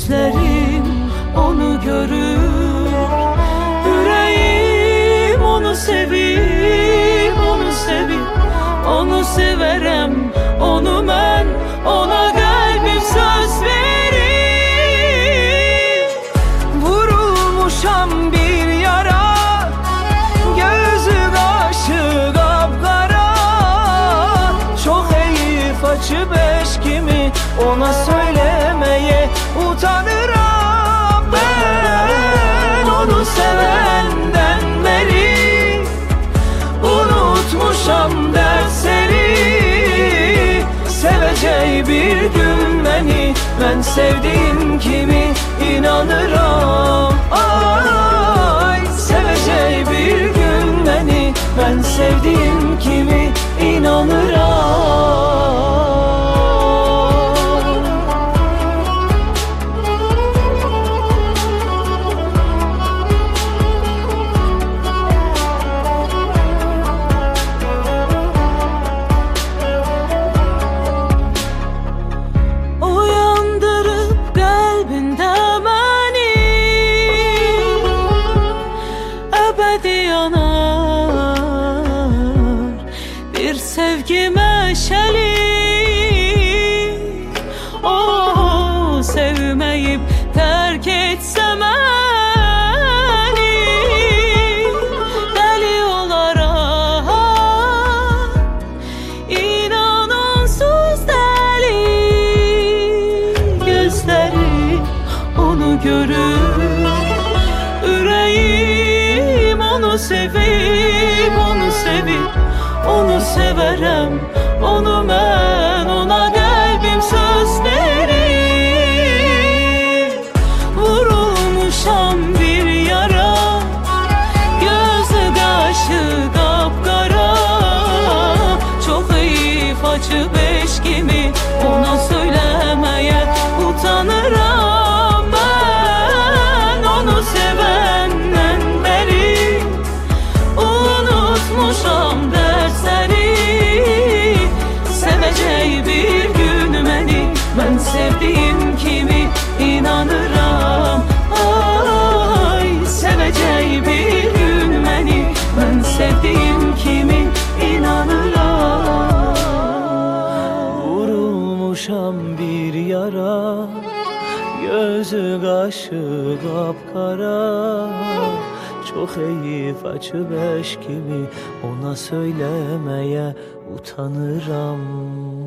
gözlerim onu görür. Yüreğim onu sevir, onu sevir, onu severem, onu ben, ona kalbim söz verir. Vurulmuşam bir yara, gözü kaşı kapkara, çok heyif açı beş kimi, ona söylemeye utanırım. Ben onu sevenden beri unutmuşam dersleri. Seveceği bir gün beni, ben sevdiğim kimi inanırım. Ay, seveceği bir gün beni, ben sevdiğim kimi inanırım. Sevgi meşeli, oh, sevmeyip terk etsem beni, deli olarak, inan onsuz deli. Gözlerim onu görür, yüreğim onu sevir, onu sevir, onu severem, onu ben, ona kalbim söz verir. Vurulmuşam bir yara, gözü kaşı kapkara, çok heyif acı beş kimi, ona söylemeye utanırım. Ben onu sevenden beri unutmuşam. Seveceği bir gün beni, ben sevdiğim kimi inanırım. Ay, seveceği bir gün beni, ben sevdiğim kimi inanırım. Vurulmuşam bir yara, gözü kaşı kapkara, çok heyif açı beş gibi, ona söylemeye utanırım.